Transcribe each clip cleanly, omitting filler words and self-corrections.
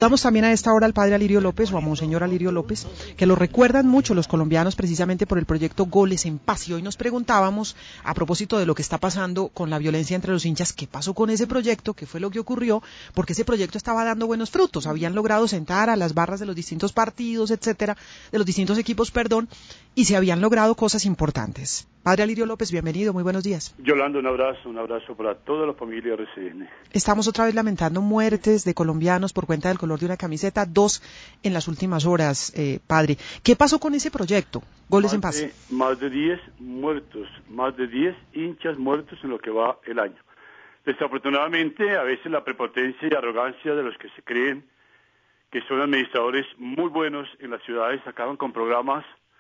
Saludamos también a esta hora al padre Alirio López o a Monseñor Alirio López, que lo recuerdan mucho los colombianos precisamente por el proyecto Goles en Paz. Y hoy nos preguntábamos, a propósito de lo que está pasando con la violencia entre los hinchas, ¿qué pasó con ese proyecto? ¿Qué fue lo que ocurrió? Porque ese proyecto estaba dando buenos frutos. Habían logrado sentar a las barras de los distintos partidos, etcétera, de los distintos equipos, y se habían logrado cosas importantes. Padre Alirio López, bienvenido, muy buenos días. Yolanda, un abrazo para toda la familia RCN. Estamos otra vez lamentando muertes de colombianos por cuenta del color de una camiseta, 2 en las últimas horas, padre. ¿Qué pasó con ese proyecto, Goles en Paz? Más de 10 muertos, más de 10 hinchas muertos en lo que va el año. Desafortunadamente, a veces la prepotencia y arrogancia de los que se creen que son administradores muy buenos en las ciudades acaban con programas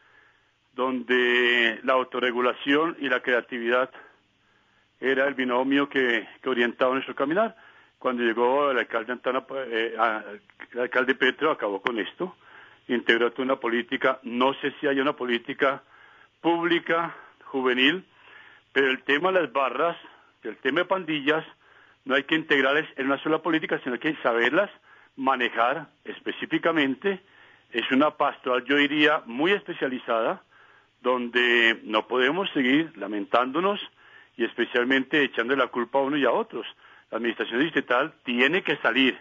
donde la autorregulación y la creatividad era el binomio que orientaba nuestro caminar. Cuando llegó el alcalde el alcalde Petro acabó con esto, integró toda una política, no sé si hay una política pública, juvenil, pero el tema de las barras, el tema de pandillas, no hay que integrarles en una sola política, sino que hay que saberlas manejar específicamente. Es una pastoral, yo diría, muy especializada, donde no podemos seguir lamentándonos y especialmente echando la culpa a uno y a otros. La administración distrital tiene que salir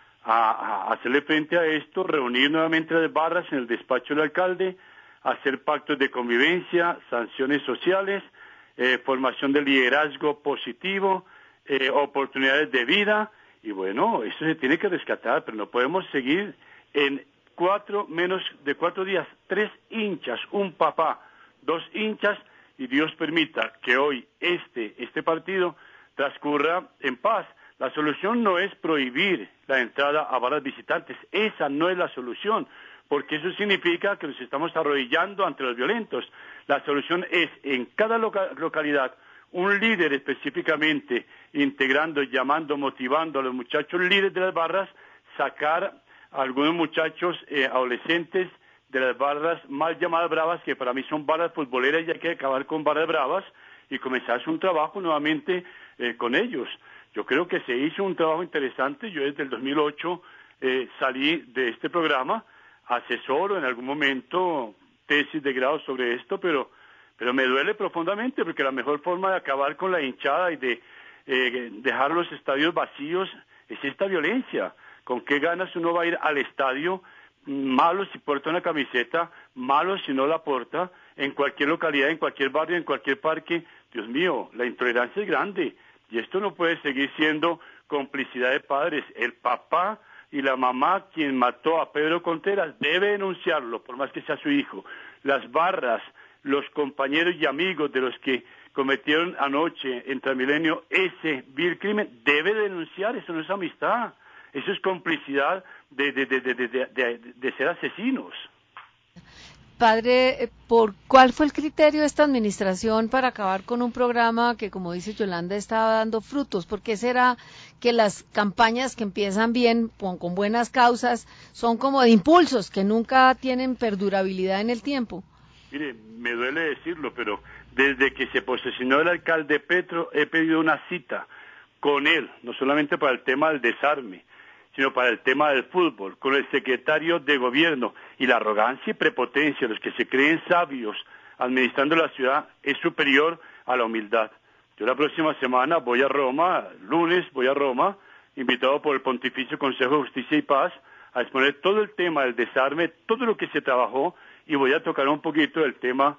a hacerle frente a esto, reunir nuevamente las barras en el despacho del alcalde, hacer pactos de convivencia, sanciones sociales, formación de liderazgo positivo, oportunidades de vida, y bueno, eso se tiene que rescatar, pero no podemos seguir en menos de 4 días, 3 hinchas, un papá, 2 hinchas, y Dios permita que hoy este partido transcurra en paz. La solución no es prohibir la entrada a barras visitantes, esa no es la solución, porque eso significa que nos estamos arrodillando ante los violentos. La solución es en cada localidad un líder específicamente integrando, llamando, motivando a los muchachos líderes de las barras, sacar a algunos muchachos adolescentes de las barras mal llamadas bravas, que para mí son barras futboleras y hay que acabar con barras bravas y comenzar un trabajo nuevamente con ellos. Yo creo que se hizo un trabajo interesante. Yo desde el 2008 salí de este programa, asesoro en algún momento tesis de grado sobre esto, pero me duele profundamente porque la mejor forma de acabar con la hinchada y de dejar los estadios vacíos es esta violencia. ¿Con qué ganas uno va a ir al estadio? Malo si porta una camiseta, malo si no la porta, en cualquier localidad, en cualquier barrio, en cualquier parque. Dios mío, la intolerancia es grande y esto no puede seguir siendo complicidad de padres. El papá y la mamá, quien mató a Pedro Contreras, debe denunciarlo, por más que sea su hijo. Las barras, los compañeros y amigos de los que cometieron anoche en Transmilenio ese vil crimen, debe denunciar. Eso no es amistad, eso es complicidad de ser asesinos. Padre, ¿cuál fue el criterio de esta administración para acabar con un programa que, como dice Yolanda, estaba dando frutos? ¿Por qué será que las campañas que empiezan bien, con buenas causas, son como de impulsos, que nunca tienen perdurabilidad en el tiempo? Mire, me duele decirlo, pero desde que se posesionó el alcalde Petro, he pedido una cita con él, no solamente para el tema del desarme, sino para el tema del fútbol, con el secretario de gobierno, y la arrogancia y prepotencia de los que se creen sabios administrando la ciudad es superior a la humildad. Yo la próxima semana voy a Roma, lunes voy a Roma, invitado por el Pontificio Consejo de Justicia y Paz, a exponer todo el tema del desarme, todo lo que se trabajó, y voy a tocar un poquito del tema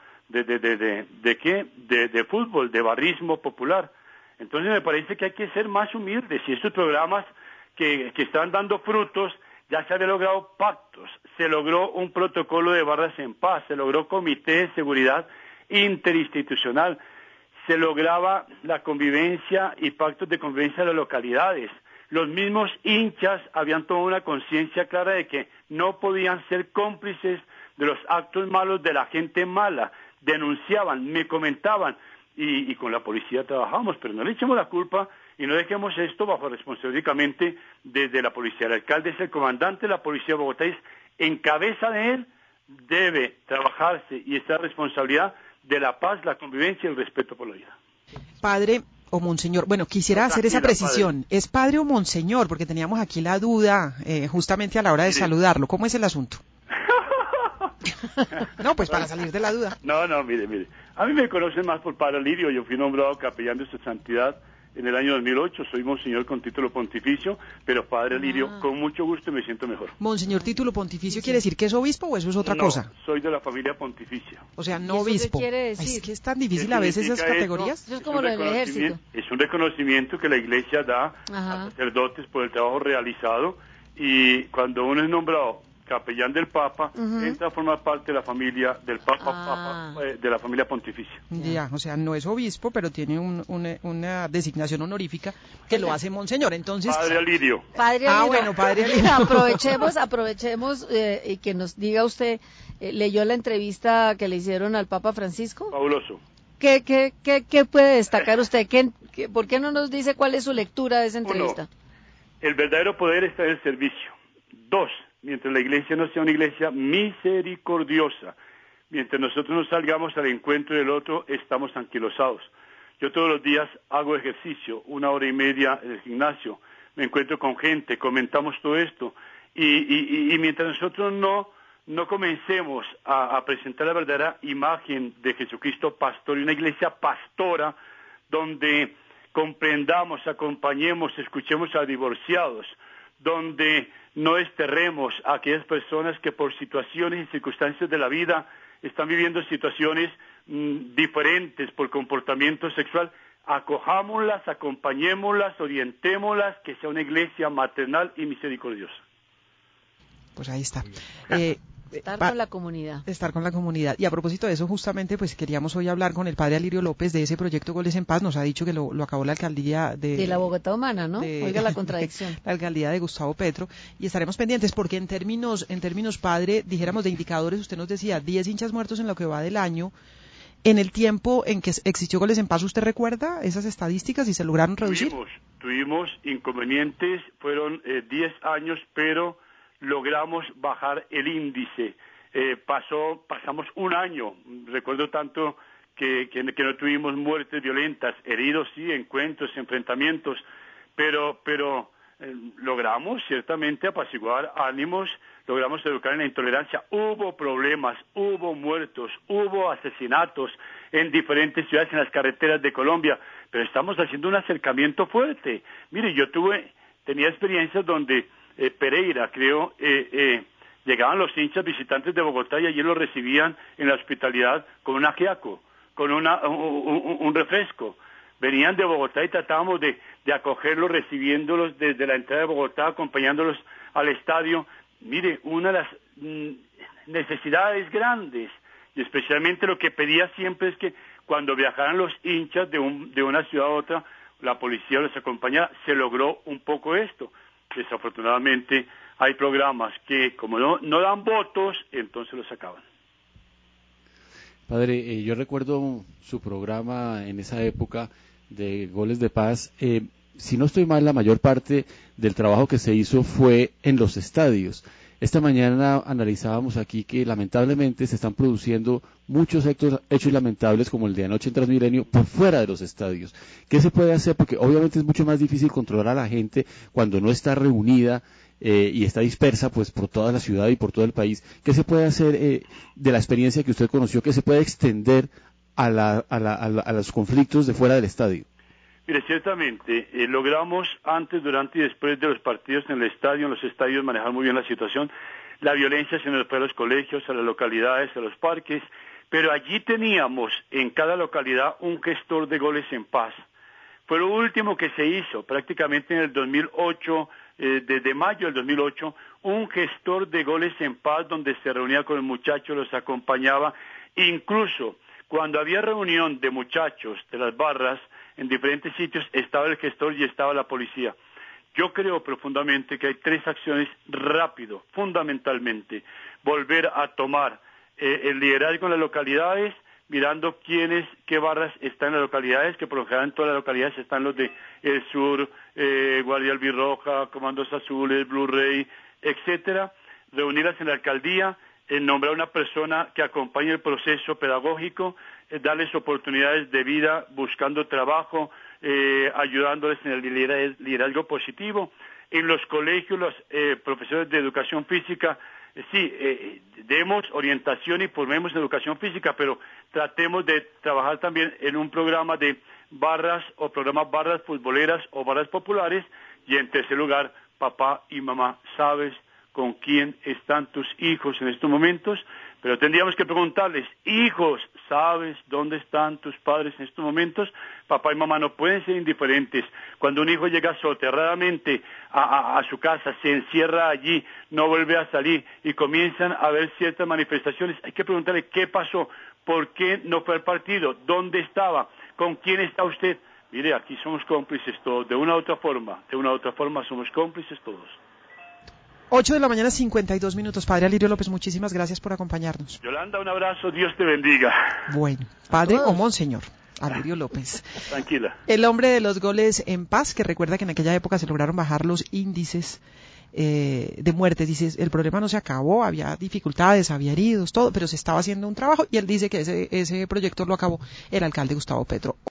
de fútbol, de barrismo popular. Entonces me parece que hay que ser más humildes, y estos programas que están dando frutos, ya se habían logrado pactos, se logró un protocolo de barras en paz, se logró comité de seguridad interinstitucional, se lograba la convivencia y pactos de convivencia de las localidades. Los mismos hinchas habían tomado una conciencia clara de que no podían ser cómplices de los actos malos de la gente mala, denunciaban, me comentaban, y con la policía trabajamos, pero no le echemos la culpa y no dejemos esto bajo responsabilidad únicamente desde la policía. El alcalde es el comandante de la policía de Bogotá, y en cabeza de él debe trabajarse y esta responsabilidad de la paz, la convivencia y el respeto por la vida. Padre, O monseñor. Bueno, quisiera hacer esa precisión. Padre. ¿Es padre o monseñor? Porque teníamos aquí la duda justamente a la hora de saludarlo. ¿Cómo es el asunto? No, pues para salir de la duda. No, mire. A mí me conocen más por Padre Lirio. Yo fui nombrado capellán de su santidad en el año 2008. Soy monseñor con título pontificio, pero Padre Lirio, con mucho gusto me siento mejor. Monseñor título pontificio, ¿quiere decir que es obispo o eso es otra cosa? No, soy de la familia pontificia. O sea, no obispo. ¿Qué quiere decir? Ay, es que es tan difícil a veces esas categorías. Eso es como lo del ejército. Es un reconocimiento que la Iglesia da a sacerdotes por el trabajo realizado, y cuando uno es nombrado capellán del Papa, entra a formar parte de la familia del Papa, de la familia pontificia. Ya, o sea, no es obispo, pero tiene una designación honorífica que lo hace monseñor. Entonces, Padre Alirio. Bueno, Padre Alirio. Aprovechemos y que nos diga usted, ¿leyó la entrevista que le hicieron al Papa Francisco? Fabuloso. ¿Qué puede destacar usted? ¿Por qué no nos dice cuál es su lectura de esa entrevista? 1, el verdadero poder está en el servicio. 2, mientras la iglesia no sea una iglesia misericordiosa, mientras nosotros no salgamos al encuentro del otro, estamos anquilosados. Yo todos los días hago ejercicio, 1 hora y media en el gimnasio, me encuentro con gente, comentamos todo esto, y mientras nosotros no comencemos a presentar la verdadera imagen de Jesucristo pastor, y una iglesia pastora, donde comprendamos, acompañemos, escuchemos a divorciados, donde no desterremos a aquellas personas que por situaciones y circunstancias de la vida están viviendo situaciones diferentes por comportamiento sexual, acojámoslas, acompañémoslas, orientémoslas, que sea una iglesia maternal y misericordiosa. Pues ahí está. Estar con la comunidad. Estar con la comunidad. Y a propósito de eso, justamente, pues queríamos hoy hablar con el padre Alirio López de ese proyecto Goles en Paz. Nos ha dicho que lo acabó la alcaldía de la Bogotá Humana, ¿no? Oiga la contradicción. La alcaldía de Gustavo Petro. Y estaremos pendientes porque en términos, padre, dijéramos de indicadores, usted nos decía 10 hinchas muertos en lo que va del año. En el tiempo en que existió Goles en Paz, ¿usted recuerda esas estadísticas y se lograron reducir? Tuvimos inconvenientes, fueron 10 años, pero logramos bajar el índice. Pasamos un año, recuerdo tanto que no tuvimos muertes violentas, heridos sí, encuentros, enfrentamientos, pero logramos ciertamente apaciguar ánimos, logramos educar en la intolerancia. Hubo problemas, hubo muertos, hubo asesinatos en diferentes ciudades, en las carreteras de Colombia, pero estamos haciendo un acercamiento fuerte. Mire, yo tenía experiencias donde Pereira, creo, llegaban los hinchas visitantes de Bogotá y allí los recibían en la hospitalidad con un ajiaco, con un refresco. Venían de Bogotá y tratábamos de acogerlos, recibiéndolos desde la entrada de Bogotá, acompañándolos al estadio. Mire, una de las necesidades grandes, y especialmente lo que pedía siempre es que cuando viajaran los hinchas de una ciudad a otra, la policía los acompañara. Se logró un poco esto. Desafortunadamente hay programas que como no dan votos, entonces los acaban. Padre, yo recuerdo su programa en esa época de Goles de Paz. Si no estoy mal, la mayor parte del trabajo que se hizo fue en los estadios. Esta mañana analizábamos aquí que lamentablemente se están produciendo muchos hechos lamentables como el de anoche en Transmilenio por fuera de los estadios. ¿Qué se puede hacer? Porque obviamente es mucho más difícil controlar a la gente cuando no está reunida y está dispersa pues por toda la ciudad y por todo el país. ¿Qué se puede hacer de la experiencia que usted conoció, que se puede extender a los conflictos de fuera del estadio? Mire, ciertamente, logramos antes, durante y después de los partidos en los estadios, manejar muy bien la situación. La violencia se nos fue a los colegios, a las localidades, a los parques, pero allí teníamos en cada localidad un gestor de Goles en Paz. Fue lo último que se hizo, prácticamente en el 2008, desde mayo del 2008, un gestor de Goles en Paz donde se reunía con los muchachos, los acompañaba, incluso cuando había reunión de muchachos de las barras, en diferentes sitios estaba el gestor y estaba la policía. Yo creo profundamente que hay 3 acciones rápido, fundamentalmente. Volver a tomar el liderazgo en las localidades, mirando qué barras están en las localidades, que por lo general en todas las localidades están los de El Sur, Guardia Albirroja, Comandos Azules, Blue Ray, etcétera. Reunirlas en la alcaldía, nombrar una persona que acompañe el proceso pedagógico, darles oportunidades de vida, buscando trabajo, ayudándoles en el liderazgo positivo. En los colegios, los profesores de educación física, demos orientación y formemos en educación física, pero tratemos de trabajar también en un programa de barras o programas barras futboleras o barras populares. Y en tercer lugar, papá y mamá, ¿sabes con quién están tus hijos en estos momentos? Pero tendríamos que preguntarles, hijos, ¿sabes dónde están tus padres en estos momentos? Papá y mamá no pueden ser indiferentes. Cuando un hijo llega soterradamente a su casa, se encierra allí, no vuelve a salir y comienzan a haber ciertas manifestaciones, hay que preguntarle qué pasó, por qué no fue al partido, dónde estaba, con quién está usted. Mire, aquí somos cómplices todos, de una u otra forma somos cómplices todos. 8:52 a.m. Padre Alirio López, muchísimas gracias por acompañarnos. Yolanda, un abrazo, Dios te bendiga. Bueno, padre o monseñor Alirio López. Tranquila. El hombre de los goles en paz, que recuerda que en aquella época se lograron bajar los índices de muerte. Dice, el problema no se acabó, había dificultades, había heridos, todo, pero se estaba haciendo un trabajo, y él dice que ese proyecto lo acabó el alcalde Gustavo Petro.